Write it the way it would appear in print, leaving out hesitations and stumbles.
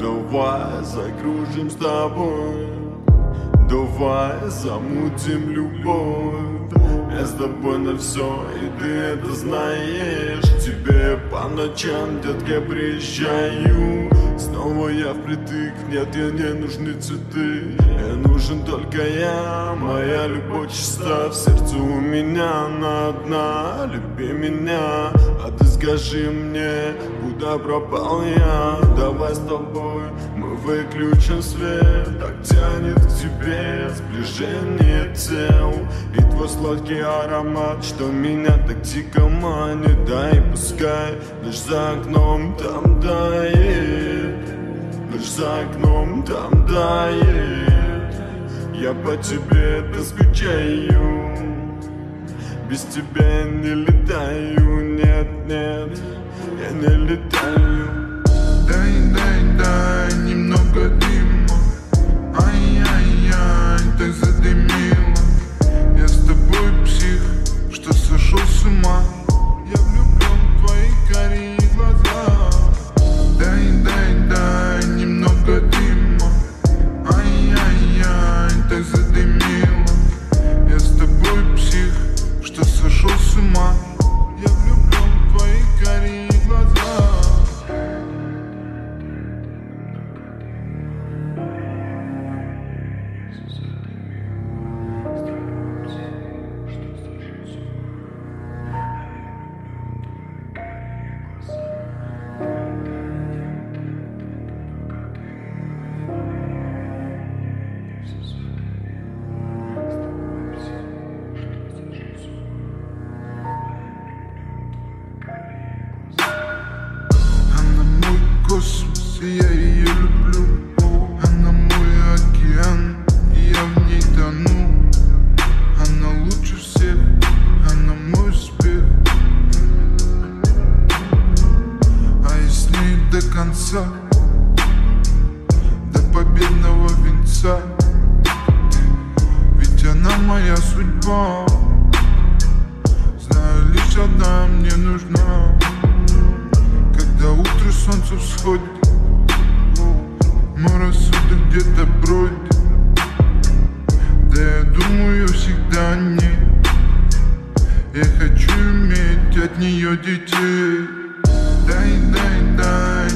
Давай закружим с тобой, давай замутим любовь. Я с тобой на все, и ты это знаешь. Тебе по ночам, детка, приезжаю. Снова я впритык, нет, я не нужны цветы. Я нужен только я, моя любовь чиста. В сердце у меня она одна, люби меня. А ты скажи мне, куда пропал я? Давай с тобой мы выключим свет. Так тянет к тебе сближение тел и твой сладкий аромат, что меня так дико манит. Дай, пускай ночь за окном там тает, ночь за окном там тает. Я по тебе так скучаю, без тебя я не летаю. Нет, нет, я не летаю. Дай, дай, дай немного дыма. Ай-яй-яй, так задымило. Я с тобой псих, что сошел с ума. Я влюблен в твои карие глаза. Дай, дай, дай немного дыма. Ай-яй-яй, так задымило. Я с тобой псих, что сошел с ума. Я влюблен в твои карие глаза. Космос, и я ее люблю. Она мой океан, и я в ней тону. Она лучше всех, она мой успех. А я с ней до конца, до победного венца. Ведь она моя судьба. Знаю, лишь одна мне нужна. Когда утро солнце всходит, мой рассудок где-то бродит. Да я думаю всегда о ней. Я хочу иметь от нее детей. Дай, дай, дай